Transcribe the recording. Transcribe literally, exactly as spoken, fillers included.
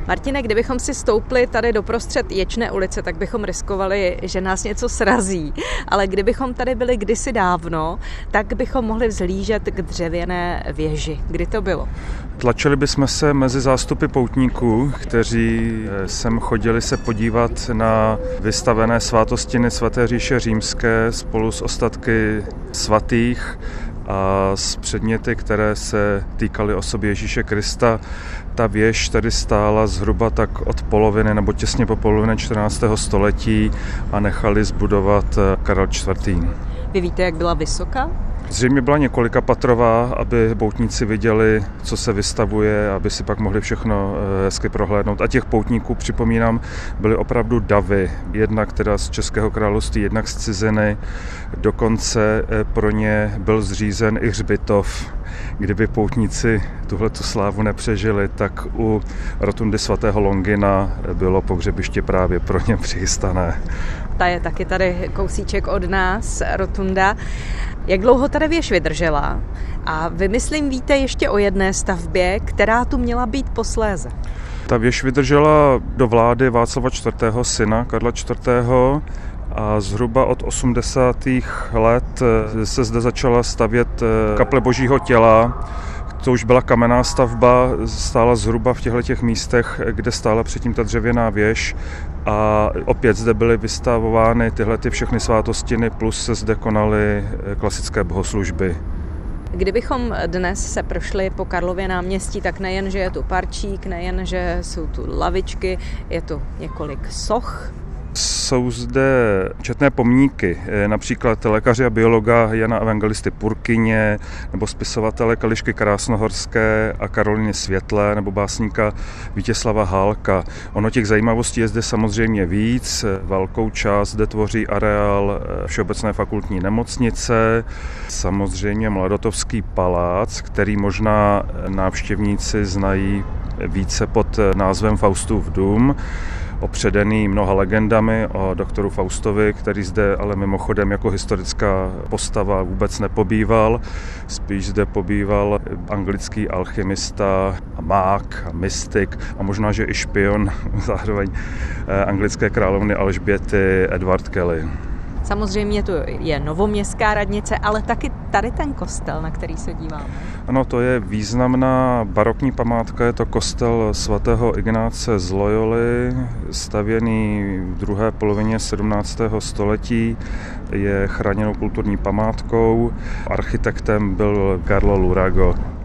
Martine, kdybychom si stoupli tady doprostřed Ječné ulice, tak bychom riskovali, že nás něco srazí. Ale kdybychom tady byli kdysi dávno, tak bychom mohli vzhlížet k dřevěné věži. Kdy to bylo? Tlačili bychom se mezi zástupy poutníků, kteří sem chodili se podívat na vystavené svátostiny Svaté říše římské spolu s ostatky svatých a s předměty, které se týkaly osoby Ježíše Krista. Ta věž tady stála zhruba tak od poloviny nebo těsně po polovině čtrnáctého století a nechali zbudovat Karel čtvrtý. Vy víte, jak byla vysoká? Zřejmě byla několika patrová, aby poutníci viděli, co se vystavuje, aby si pak mohli všechno hezky prohlédnout. A těch poutníků, připomínám, byly opravdu davy. Jednak teda z Českého království, jednak z ciziny. Dokonce pro ně byl zřízen i hřbitov. Kdyby poutníci tuhletu slávu nepřežili, tak u rotundy svatého Longina bylo pohřebiště právě pro ně přichystané. Ta je taky tady kousíček od nás, rotunda. Jak dlouho tady věž vydržela? A vy, myslím, víte ještě o jedné stavbě, která tu měla být posléze. Ta věž vydržela do vlády Václava čtvrtého. syna Karla čtvrtého. A zhruba od osmdesátých let se zde začala stavět kaple Božího těla. To už byla kamenná stavba, stála zhruba v těchto místech, kde stála předtím ta dřevěná věž a opět zde byly vystavovány tyhle ty všechny svátostiny, plus se zde konaly klasické bohoslužby. Kdybychom dnes se prošli po Karlově náměstí, tak nejen, že je tu parčík, nejen, že jsou tu lavičky, je tu několik soch. Jsou zde četné pomníky, například lékaře a biologa Jana Evangelisty Purkyně, nebo spisovatele Kališky Krásnohorské a Karoliny Světlé, nebo básníka Vítězslava Hálka. Ono těch zajímavostí je zde samozřejmě víc. Velkou část zde tvoří areál Všeobecné fakultní nemocnice, samozřejmě Mladotovský palác, který možná návštěvníci znají více pod názvem Faustův dům, opředený mnoha legendami o doktoru Faustovi, který zde ale mimochodem jako historická postava vůbec nepobýval. Spíš zde pobýval anglický alchymista a mák a mystik a možná, že i špion zároveň anglické královny Alžběty Edward Kelly. Samozřejmě tu je novoměstská radnice, ale taky tady ten kostel, na který se díváme. Ano, to je významná barokní památka, je to kostel svatého Ignáce z Loyoly, stavěný v druhé polovině sedmnáctého století, je chráněnou kulturní památkou. Architektem byl Carlo Lurago.